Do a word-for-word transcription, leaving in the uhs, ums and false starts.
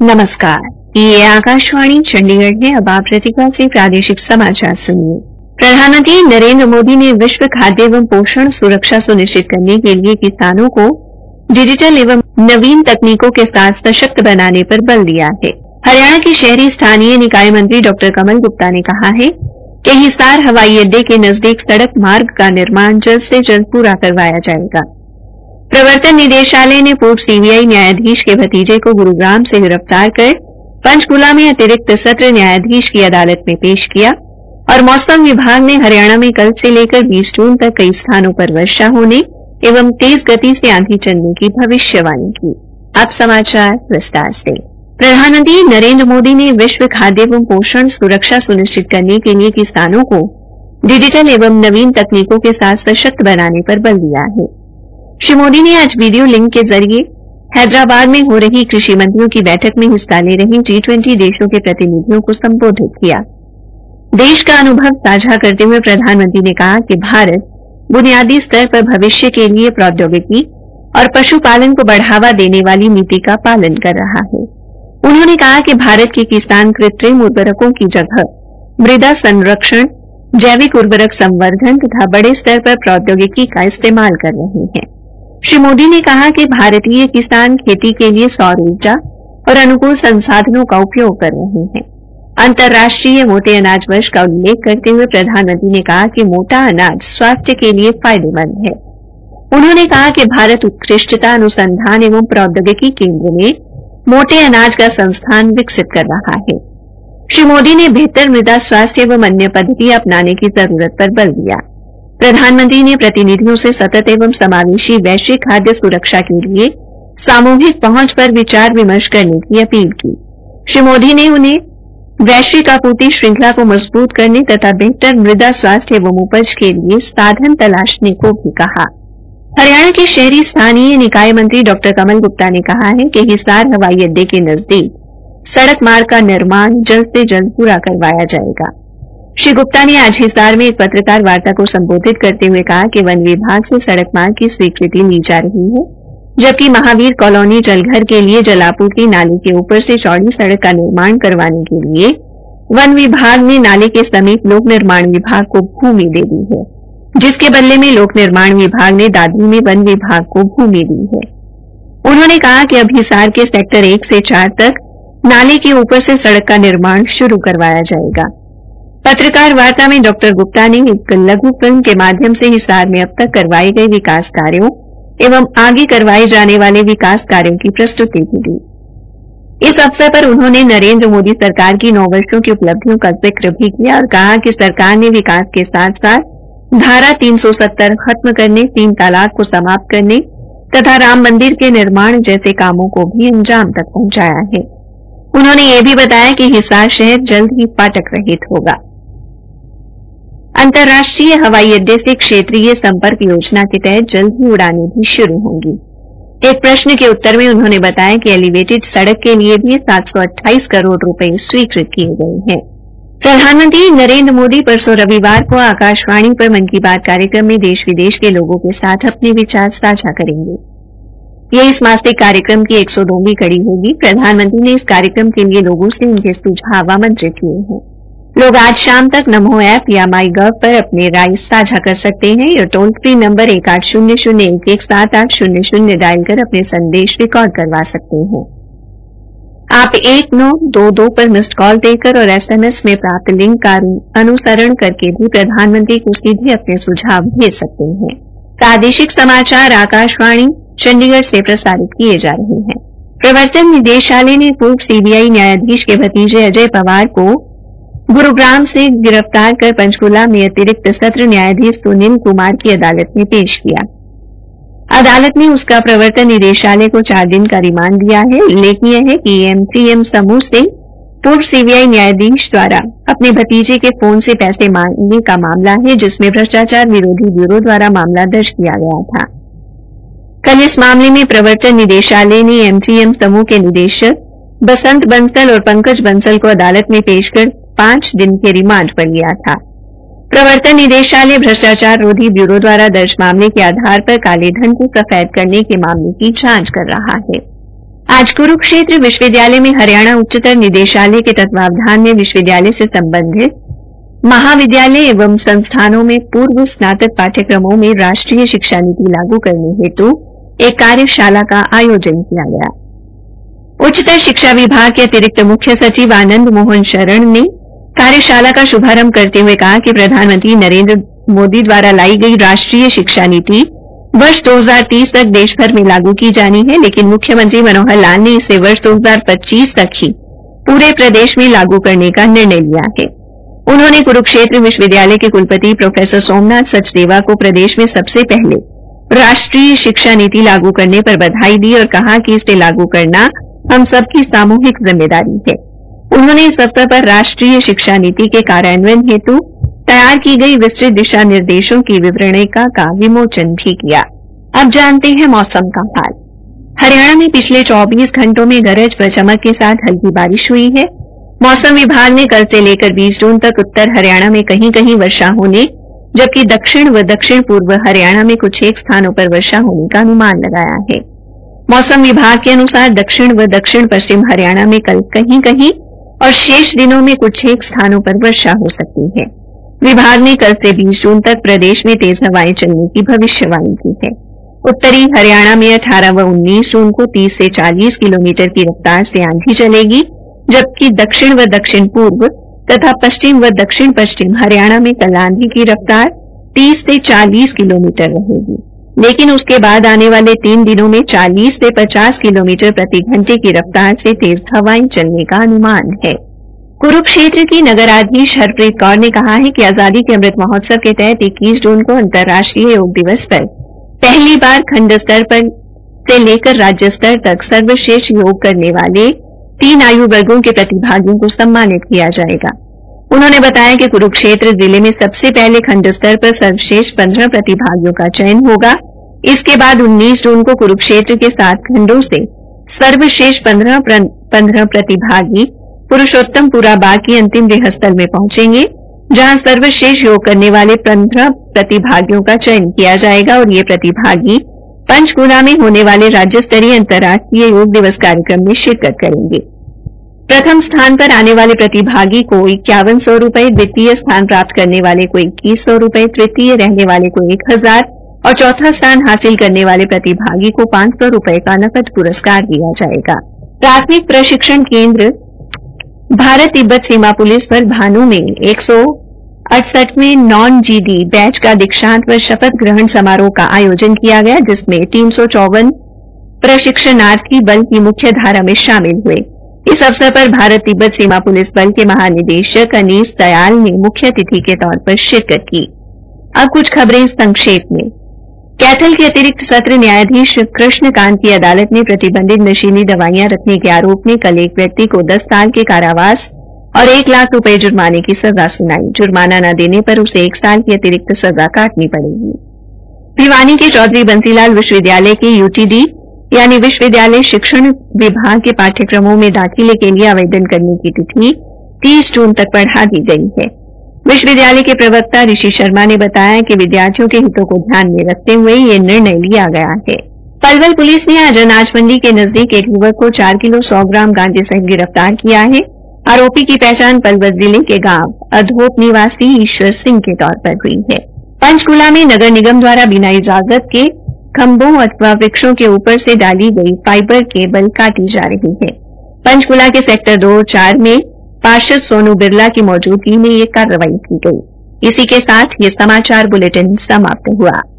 नमस्कार, ये आकाशवाणी चंडीगढ़ है। अब आप प्रतिभा से प्रादेशिक समाचार सुनिए। प्रधानमंत्री नरेंद्र मोदी ने विश्व खाद्य एवं पोषण सुरक्षा सुनिश्चित करने के लिए किसानों को डिजिटल एवं नवीन तकनीकों के साथ सशक्त बनाने पर बल दिया है। हरियाणा के शहरी स्थानीय निकाय मंत्री डॉ कमल गुप्ता ने कहा है कि हिसार हवाई अड्डे के नजदीक सड़क मार्ग का निर्माण जल्द से जल्द पूरा करवाया जाएगा। प्रवर्तन निदेशालय ने पूर्व सीबीआई न्यायाधीश के भतीजे को गुरुग्राम से गिरफ्तार कर पंचकूला में अतिरिक्त सत्र न्यायाधीश की अदालत में पेश किया और मौसम विभाग ने हरियाणा में कल से लेकर बीस जून तक कई स्थानों पर वर्षा होने एवं तेज गति से आंधी चलने की भविष्यवाणी की। अब समाचार विस्तार से। प्रधानमंत्री नरेंद्र मोदी ने विश्व खाद्य एवं पोषण सुरक्षा सुनिश्चित करने के लिए किसानों को डिजिटल एवं नवीन तकनीकों के साथ सशक्त बनाने पर बल दिया है। श्री मोदी ने आज वीडियो लिंक के जरिए हैदराबाद में हो रही कृषि मंत्रियों की बैठक में हिस्सा ले रहे जी ट्वेंटी देशों के प्रतिनिधियों को संबोधित किया। देश का अनुभव साझा करते हुए प्रधानमंत्री ने कहा कि भारत बुनियादी स्तर पर भविष्य के लिए प्रौद्योगिकी और पशुपालन को बढ़ावा देने वाली नीति का पालन कर रहा है। उन्होंने कहा कि भारत के किसान कृत्रिम उर्वरकों की जगह मृदा संरक्षण, जैविक उर्वरक संवर्धन तथा बड़े स्तर पर प्रौद्योगिकी का इस्तेमाल कर रहे हैं। श्री मोदी ने कहा कि भारतीय किसान खेती के लिए सौर ऊर्जा और अनुकूल संसाधनों का उपयोग कर रहे हैं। अंतर्राष्ट्रीय मोटे अनाज वर्ष का उल्लेख करते हुए प्रधानमंत्री ने कहा कि मोटा अनाज स्वास्थ्य के लिए फायदेमंद है। उन्होंने कहा कि भारत उत्कृष्टता अनुसंधान एवं प्रौद्योगिकी केंद्र में मोटे अनाज का संस्थान विकसित कर रहा है। श्री मोदी ने बेहतर मृदा स्वास्थ्य एवं अन्य पद्धति अपनाने की जरूरत पर बल दिया। प्रधानमंत्री ने प्रतिनिधियों से सतत एवं समावेशी वैश्विक खाद्य सुरक्षा के लिए सामूहिक पहुंच पर विचार विमर्श करने की अपील की। श्री मोदी ने उन्हें वैश्विक आपूर्ति श्रृंखला को मजबूत करने तथा बेहतर मृदा स्वास्थ्य एवं उपज के लिए साधन तलाशने को भी कहा। हरियाणा के शहरी स्थानीय निकाय मंत्री डॉ कमल गुप्ता ने कहा है कि हिसार हवाई अड्डे के नजदीक सड़क मार्ग का निर्माण जल्द से जल्द पूरा करवाया जाएगा। श्री गुप्ता ने आज हिसार में एक पत्रकार वार्ता को संबोधित करते हुए कहा कि वन विभाग से सड़क मार्ग की स्वीकृति ली जा रही है, जबकि महावीर कॉलोनी जलघर के लिए जलापूर्ति नाले के ऊपर से चौड़ी सड़क का निर्माण करवाने के लिए वन विभाग ने नाले के समीप लोक निर्माण विभाग को भूमि दे दी है, जिसके बदले में लोक निर्माण विभाग ने दादरी में वन विभाग को भूमि दी है। उन्होंने कहा कि अब हिसार के सेक्टर एक से चार तक नाले के ऊपर से सड़क का निर्माण शुरू करवाया जाएगा। पत्रकार वार्ता में डॉक्टर गुप्ता ने एक लघु फिल्म के माध्यम से हिसार में अब तक करवाए गए विकास कार्यों एवं आगे करवाए जाने वाले विकास कार्यों की प्रस्तुति भी दी। इस अवसर पर उन्होंने नरेंद्र मोदी सरकार की नौ वर्षों की उपलब्धियों का जिक्र भी किया और कहा कि सरकार ने विकास के साथ साथ धारा तीन सौ सत्तर खत्म करने, तीन तलाक को समाप्त करने तथा राम मंदिर के निर्माण जैसे कामों को भी अंजाम तक पहुंचाया है। उन्होंने ये भी बताया कि हिसार शहर जल्द ही फाटक रहित होगा। अंतर्राष्ट्रीय हवाई अड्डे से क्षेत्रीय संपर्क योजना के तहत जल्द ही उड़ानें भी शुरू होंगी। एक प्रश्न के उत्तर में उन्होंने बताया कि एलिवेटेड सड़क के लिए भी सात सौ अट्ठाईस करोड़ रुपए स्वीकृत किए गए हैं। प्रधानमंत्री नरेंद्र मोदी परसों रविवार को आकाशवाणी पर मन की बात कार्यक्रम में देश विदेश के लोगों के साथ अपने विचार साझा करेंगे। यह इस मासिक कार्यक्रम की एक सौ दो वीं कड़ी होगी। प्रधानमंत्री ने इस कार्यक्रम के लिए लोगों से उनके सुझाव आमंत्रित किए हैं। लोग आज शाम तक नमो ऐप या माई गव पर अपने राय साझा कर सकते हैं या टोल फ्री नंबर एक आठ शून्य शून्य एक एक सात आठ शून्य शून्य डायल कर अपने संदेश रिकॉर्ड करवा सकते हैं। आप एक नौ दो दो पर मिस्ड कॉल देकर और एसएमएस में प्राप्त लिंक का अनुसरण करके भी प्रधानमंत्री को सीधे अपने सुझाव भेज सकते हैं। प्रादेशिक समाचार आकाशवाणी चंडीगढ़ से प्रसारित किए जा रहे हैं। प्रवर्तन निदेशालय ने पूर्व सीबीआई न्यायाधीश के भतीजे अजय पवार को गुरुग्राम से गिरफ्तार कर पंचकूला में अतिरिक्त सत्र न्यायाधीश सुनील कुमार की अदालत में पेश किया। अदालत ने उसका प्रवर्तन निदेशालय को चार दिन का रिमांड दिया है। उल्लेखनीय है कि एमसीएम समूह से पूर्व सीबीआई न्यायाधीश द्वारा अपने भतीजे के फोन से पैसे मांगने का मामला है, जिसमें भ्रष्टाचार विरोधी ब्यूरो द्वारा मामला दर्ज किया गया था। कल इस मामले में प्रवर्तन निदेशालय ने एमसीएम समूह के निदेशक बसंत बंसल और पंकज बंसल को अदालत में पेश कर पांच दिन के रिमांड पर लिया था। प्रवर्तन निदेशालय भ्रष्टाचार रोधी ब्यूरो द्वारा दर्ज मामले के आधार पर काले धन को सफेद करने के मामले की जांच कर रहा है। आज कुरुक्षेत्र विश्वविद्यालय में हरियाणा उच्चतर निदेशालय के तत्वावधान में विश्वविद्यालय से संबंधित महाविद्यालय एवं संस्थानों में पूर्व स्नातक पाठ्यक्रमों में राष्ट्रीय शिक्षा नीति लागू करने हेतु एक कार्यशाला का आयोजन किया गया। उच्चतर शिक्षा विभाग के अतिरिक्त मुख्य सचिव आनंद मोहन शरण ने कार्यशाला का शुभारंभ करते हुए कहा कि प्रधानमंत्री नरेंद्र मोदी द्वारा लाई गई राष्ट्रीय शिक्षा नीति वर्ष दो हज़ार तीस तक देश भर में लागू की जानी है, लेकिन मुख्यमंत्री मनोहर लाल ने इसे वर्ष दो हज़ार पच्चीस तक ही पूरे प्रदेश में लागू करने का निर्णय लिया है। उन्होंने कुरुक्षेत्र विश्वविद्यालय के कुलपति प्रोफेसर सोमनाथ सचदेवा को प्रदेश में सबसे पहले राष्ट्रीय शिक्षा नीति लागू करने पर बधाई दी और कहा कि इसे लागू करना हम सबकी सामूहिक जिम्मेदारी है। उन्होंने इस अवसर पर राष्ट्रीय शिक्षा नीति के कार्यान्वयन हेतु तैयार की गई विस्तृत दिशा निर्देशों की विवरणिका का विमोचन भी किया। अब जानते हैं मौसम का हाल। हरियाणा में पिछले चौबीस घंटों में गरज व चमक के साथ हल्की बारिश हुई है। मौसम विभाग ने कल से लेकर बीस जून तक उत्तर हरियाणा में कहीं कहीं वर्षा होने, जबकि दक्षिण व दक्षिण पूर्व हरियाणा में कुछ एक स्थानों पर वर्षा होने का अनुमान लगाया है। मौसम विभाग के अनुसार दक्षिण व दक्षिण पश्चिम हरियाणा में कल कहीं कहीं और शेष दिनों में कुछ एक स्थानों पर वर्षा हो सकती है। विभाग ने कल से बीस जून तक प्रदेश में तेज हवाएं चलने की भविष्यवाणी की है। उत्तरी हरियाणा में अठारह व उन्नीस जून को तीस से चालीस किलोमीटर की रफ्तार से आंधी चलेगी, जबकि दक्षिण व दक्षिण पूर्व तथा पश्चिम व दक्षिण पश्चिम हरियाणा में कल आंधी की रफ्तार तीस से चालीस किलोमीटर रहेगी, लेकिन उसके बाद आने वाले तीन दिनों में चालीस से पचास किलोमीटर प्रति घंटे की रफ्तार से तेज हवाएं चलने का अनुमान है। कुरुक्षेत्र की नगराधीश हरप्रीत कौर ने कहा है कि आजादी के अमृत महोत्सव के तहत इक्कीस जून को अंतर्राष्ट्रीय योग दिवस पर पहली बार खंड स्तर पर से लेकर राज्य स्तर तक सर्वश्रेष्ठ योग करने वाले तीन आयु वर्गों के प्रतिभागियों को सम्मानित किया जाएगा। उन्होंने बताया कि कुरुक्षेत्र जिले में सबसे पहले खंड स्तर पर सर्वश्रेष्ठ पंद्रह प्रतिभागियों का चयन होगा। इसके बाद उन्नीस जून को कुरुक्षेत्र के सात खंडों से सर्वश्रेष्ठ पंद्रह पंद्रह प्रतिभागी पुरुषोत्तमपुरा बाग की अंतिम रिहर्सल में पहुंचेंगे, जहां सर्वश्रेष्ठ योग करने वाले पंद्रह प्रतिभागियों का चयन किया जाएगा और ये प्रतिभागी पंचकुला में होने वाले राज्य स्तरीय अंतर्राष्ट्रीय योग दिवस कार्यक्रम में शिरकत करेंगे। प्रथम स्थान पर आने वाले प्रतिभागी को इक्यावन सौ रूपये, द्वितीय स्थान प्राप्त करने वाले को इक्कीस सौ रूपये, तृतीय रहने वाले को एक हजार और चौथा स्थान हासिल करने वाले प्रतिभागी को पांच सौ रूपये का नकद पुरस्कार दिया जाएगा। प्राथमिक प्रशिक्षण केंद्र भारत तिब्बत सीमा पुलिस पर भानु में एक सौ अड़सठवें नॉन जीडी बैच का दीक्षांत व शपथ ग्रहण समारोह का आयोजन किया गया, जिसमें तीन सौ चौवन प्रशिक्षणार्थी बल की मुख्य धारा में शामिल हुए। इस अवसर पर भारत तिब्बत सीमा पुलिस बल के महानिदेशक अनीस दयाल ने मुख्य अतिथि के तौर पर शिरकत की। अब कुछ खबरें संक्षेप में। कैथल के अतिरिक्त सत्र न्यायाधीश कृष्णकांत की अदालत ने प्रतिबंधित नशीली दवाइयां रखने के आरोप में कल एक व्यक्ति को दस साल के कारावास और एक लाख रुपए जुर्माने की सजा सुनाई। जुर्माना न देने पर उसे एक साल की अतिरिक्त सजा काटनी पड़ेगी। भिवानी के चौधरी बंसीलाल विश्वविद्यालय के यूटीडी यानी विश्वविद्यालय शिक्षण विभाग के पाठ्यक्रमों में दाखिले के लिए आवेदन करने की तिथि तीस जून तक बढ़ा दी गई है। विश्वविद्यालय के प्रवक्ता ऋषि शर्मा ने बताया कि विद्यार्थियों के हितों को ध्यान में रखते हुए ये निर्णय लिया गया है। पलवल पुलिस ने आज अनाज मंडी के नजदीक एक युवक को चार किलो सौ ग्राम गांजे सहित गिरफ्तार किया है। आरोपी की पहचान पलवल जिले के गांव अधोप निवासी ईश्वर सिंह के तौर पर हुई है। पंचकुला में नगर निगम द्वारा बिना इजाजत के खंभों अथवा वृक्षों के ऊपर से डाली गई फाइबर केबल काटी जा रही है। पंचकुला के सेक्टर दो और चार में पार्षद सोनू बिरला की मौजूदगी में ये कार्रवाई की गई। इसी के साथ ये समाचार बुलेटिन समाप्त हुआ।